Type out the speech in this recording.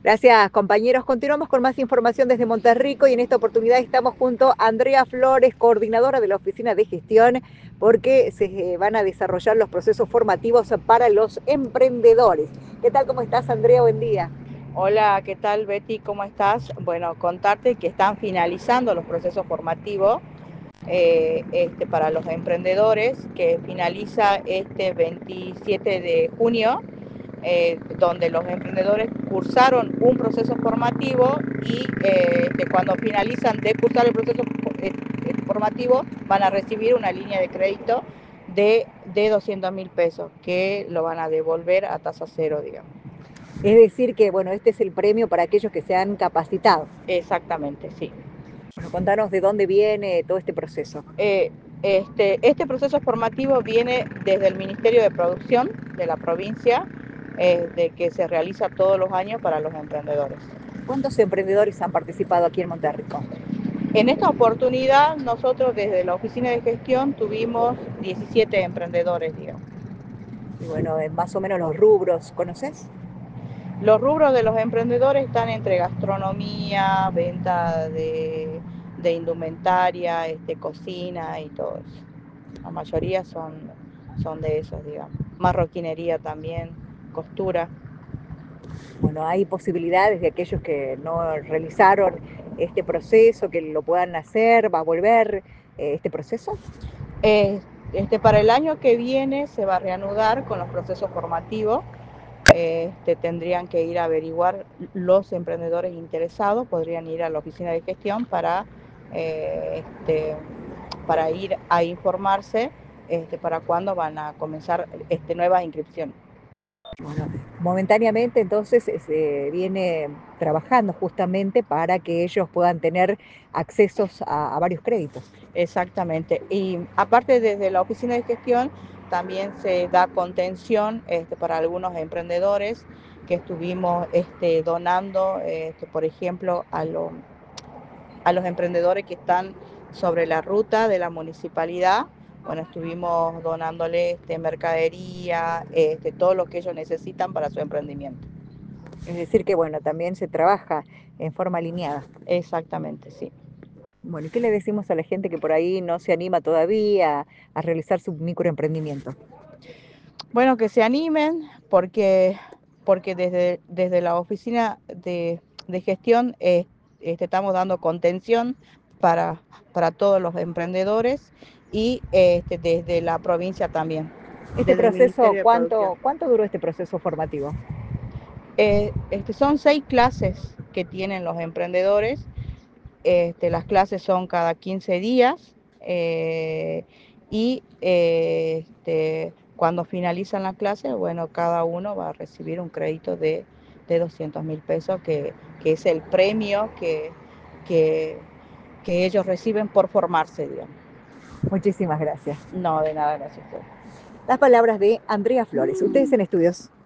Gracias, compañeros. Continuamos con más información desde Monterrico y en esta oportunidad estamos junto a Andrea Flores, coordinadora de la Oficina de Gestión, porque se van a desarrollar los procesos formativos para los emprendedores. ¿Qué tal? ¿Cómo estás, Andrea? Buen día. Hola, ¿qué tal, Betty? ¿Cómo estás? Bueno, contarte que están finalizando los procesos formativos para los emprendedores, que finaliza este 27 de junio, donde los emprendedores cursaron un proceso formativo y cuando finalizan de cursar el proceso formativo van a recibir una línea de crédito de 200.000 pesos que lo van a devolver a tasa cero, digamos. Es decir que, bueno, este es el premio para aquellos que se han capacitado. Exactamente, sí. Bueno, contanos de dónde viene todo este proceso. Este proceso formativo viene desde el Ministerio de Producción de la provincia, de que se realiza todos los años para los emprendedores. ¿Cuántos emprendedores han participado aquí en Monterrico? En esta oportunidad, nosotros desde la Oficina de Gestión tuvimos 17 emprendedores, digamos. Y bueno, más o menos los rubros, ¿conoces? Los rubros de los emprendedores están entre gastronomía, venta de indumentaria, cocina y todo eso. La mayoría son de esos, digamos. Marroquinería también, costura. Bueno, hay posibilidades de aquellos que no realizaron este proceso, que lo puedan hacer, va a volver este proceso. Eh, para el año que viene se va a reanudar con los procesos formativos. Tendrían que ir a averiguar los emprendedores interesados, podrían ir a la oficina de gestión eh, este, para ir a informarse para cuándo van a comenzar nuevas inscripciones. Bueno, momentáneamente entonces se viene trabajando justamente para que ellos puedan tener accesos a varios créditos. Exactamente. Y aparte desde la oficina de gestión también se da contención para algunos emprendedores que estuvimos donando, por ejemplo, a los emprendedores que están sobre la ruta de la municipalidad. Bueno, estuvimos donándole mercadería, todo lo que ellos necesitan para su emprendimiento. Es decir, que bueno, también se trabaja en forma alineada. Exactamente, sí. Bueno, ¿y qué le decimos a la gente que por ahí no se anima todavía a realizar su microemprendimiento? Bueno, que se animen porque desde la oficina de gestión estamos dando contención para, para todos los emprendedores y desde la provincia también, Este desde el proceso, Ministerio de Producción. ¿cuánto duró este proceso formativo? Son 6 clases que tienen los emprendedores. Las clases son cada 15 días y cuando finalizan la clase, bueno, cada uno va a recibir un crédito de 200.000 pesos, que es el premio que, que ellos reciben por formarse, digamos. Muchísimas gracias. No, de nada, gracias a ustedes. Las palabras de Andrea Flores. Ustedes en estudios.